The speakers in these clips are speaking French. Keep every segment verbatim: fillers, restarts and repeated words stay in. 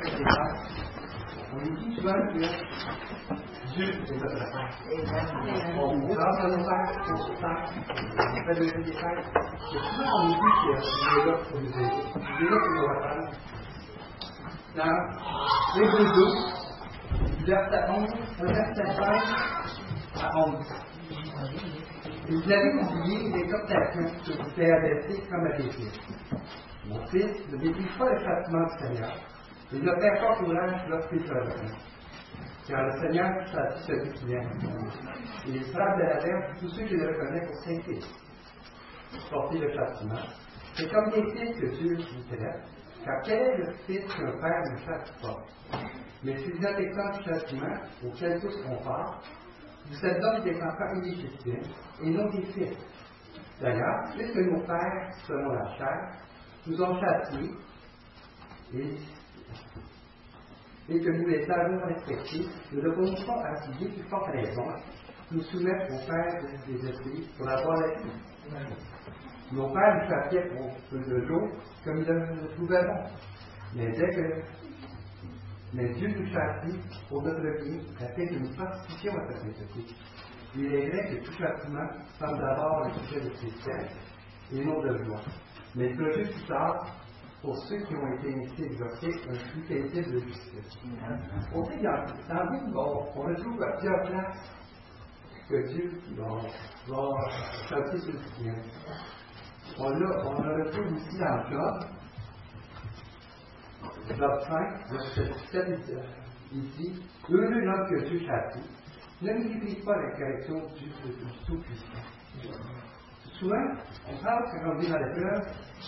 avec des femmes. On nous dit souvent que Dieu est notre Père. On grâce à nos pères, on se sent, on fait de des pères. Et souvent on nous dit qu'il est là pour nous aider. Il est là pour nous reprendre. Dans Hébreux douze, verset onze, verset cinq à onze. Et vous avez oublié l'exhortation que vous avez adressée comme à des fils. Mon fils, ne néglige pas le châtiment du Seigneur, et ne perds pas courage lorsqu'il te revient. Car le Seigneur châtie celui qui l'aime. Et il frappe de la verge tous ceux qui le reconnaissent pour saint fils. Porter le châtiment, c'est comme des fils que Dieu vous traite, car quel est le fils qu'un père ne châtie pas? Mais si vous êtes exempt du châtiment, auquel tous ont part, vous êtes donc des enfants illégitimes et non des fils. D'ailleurs, puisque nos pères, selon la chair, nous ont châtiés et, et que nous les avons respectés, nous devons pas à plus plus forte raison nous soumettre au Père des esprits pour avoir la vie. Nos pères nous châtiaient pour peu de jours comme ils le trouvaient bon. Mais dès que Mais Dieu nous châtie pour notre bien, afin que nous participions à sa sainteté. Il est vrai que tout châtiment semble d'abord le sujet de tristesse et non de joie. Mais il peut juste plus tard, pour ceux qui ont été ainsi exortés, un plus paisible de justice. On sait dans, dans la Bible, on, on retrouve à plusieurs places que Dieu va, va châtier ceux qui viennent. On, l'a, on le retrouve aussi dans Job. Job cinq, verset dix-sept, il dit heureux l'homme que Dieu châtie, ne méprise pas la correction du Tout-Puissant. Souvent, on parle quand on vit dans l'épreuve,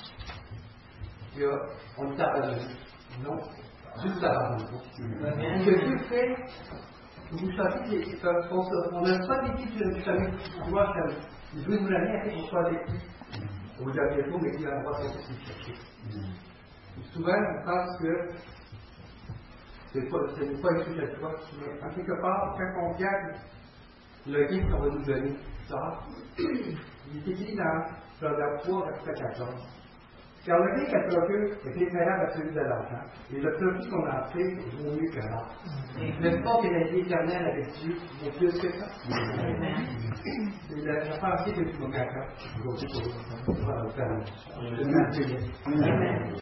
on est abandonné. Non, Dieu ne s'abandonne pas. Ce que Dieu fait, vous savez, on n'a pas vécu du salut du pouvoir salut. Il veut nous amener à ce qu'on soit vécu. On vous a bientôt, mais il va avoir ce que c'est cherché. Souvent, on pense que ce n'est pas, pas un sujet de foi, mais en quelque part, quand on regarde le guide qu'on va nous donner plus tard, il est écrit dans Proverbe trois, verset quatorze. Car le bien qu'elle procure est préférable à celui de l'argent, et le profit qu'on en fait vaut mieux que l'or. N'est-ce pas que la vie éternelle avec Dieu vaut plus que ça? C'est la pensée que tu m'as fait. Je vais vous faire.